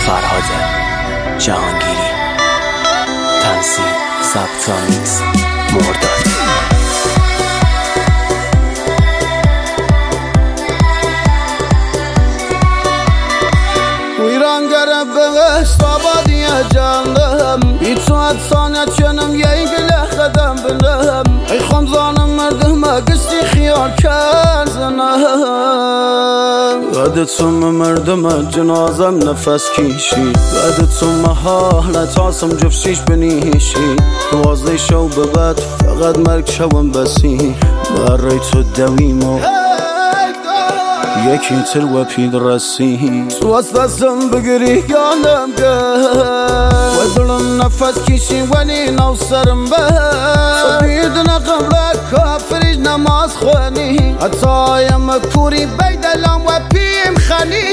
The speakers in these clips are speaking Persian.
فرهاد جهانگیری، تنظیم ضبط و میکس مرداد. ویرانگر بهشت آبادی جانم ای تو اتسانت کنم یه گله خدم بلم ای خمزانم مردم گشتی خیال کرزنم بعد تو مردم جنازم نفس کشی بعد تو محالت آسم جفشیش بنیشی 12 شو به بعد فقط مرگ شوم بسی برای تو دویمو یکی تر و پید رسی تو از دستم بگیری یانم گل و دلم نفس کشی ولی نو سرم به بیدن قبل کافریج نماز خوانی حتایم کوری بیدلم و پیم خانی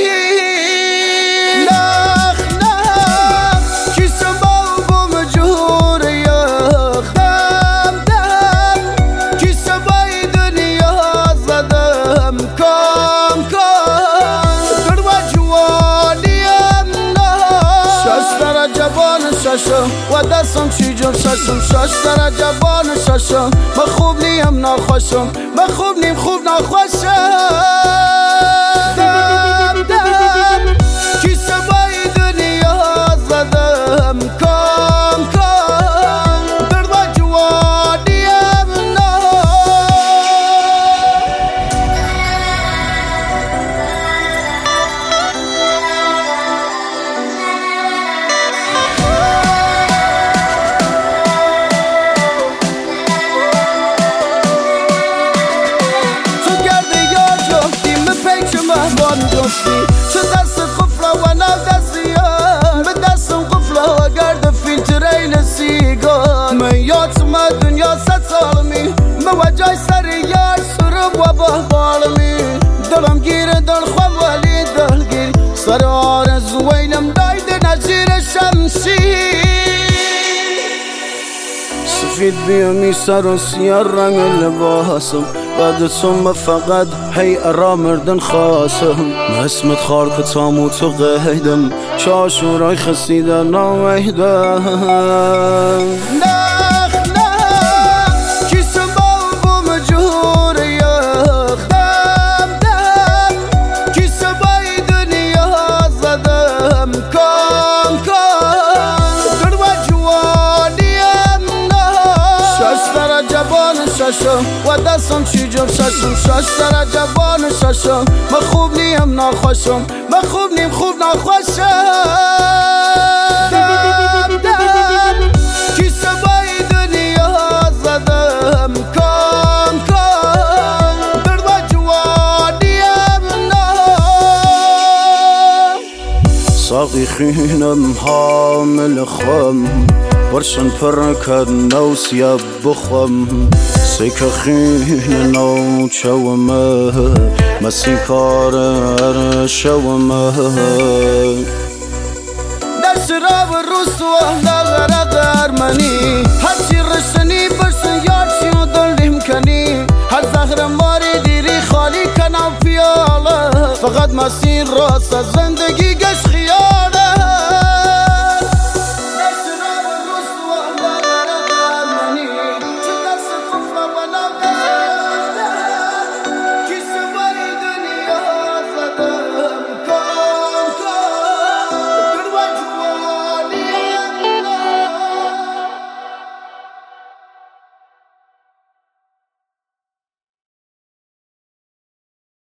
نخ نخ کسم بابم جور یخ دم دم کسم بای دنیا زدم کام در و جوانیم شش درجه بان ششم و دستم چی جم ششم 6 درجه بان ششم من خوب نیم ناخوشم من خوب نیم خوب ناخوشم دم دم کیسه بای دنیا زدم کام در و جوانیم چه دست قفله و نو دست یار به دستم قفله و گرد فیلترین سیگار من یادم دنیا 100 سالمی موجای سر یار سرب و بحبالمی دلم گیره دل خوام ولی دلگیر سر آرزوینم داید نجیر شمشی سفید بیامی سر و سیاه رنگ لباسم بعد تو فقط هی ارامردن خواستم اسمت خار که تامو تو قیدم چاشورای خسیده نامیدم نخ نخ کسم بابم جور یخ دم دم کسم بای دنیا زدم کام در و جوانیم 6 درجه بان ششم و دستم چی جم ششم 6 درجه بان ششم من خوب نیم ناخوشم من خوب نیم خوب ناخوشم دم دم کیسه بای دنیا زدم کام در و جوانیم ساقی خینم حامل خم برشن پر کد نو سیاب بخم سیک خین نو چومه مسی کار شومه در شراب رسوا نغرق ارمنی هرچی رشنی برسن یار چی و دلیم کنی هر زهر ماری دیری خالی کنم پیاله فقط مسیر راست از زندگی گشت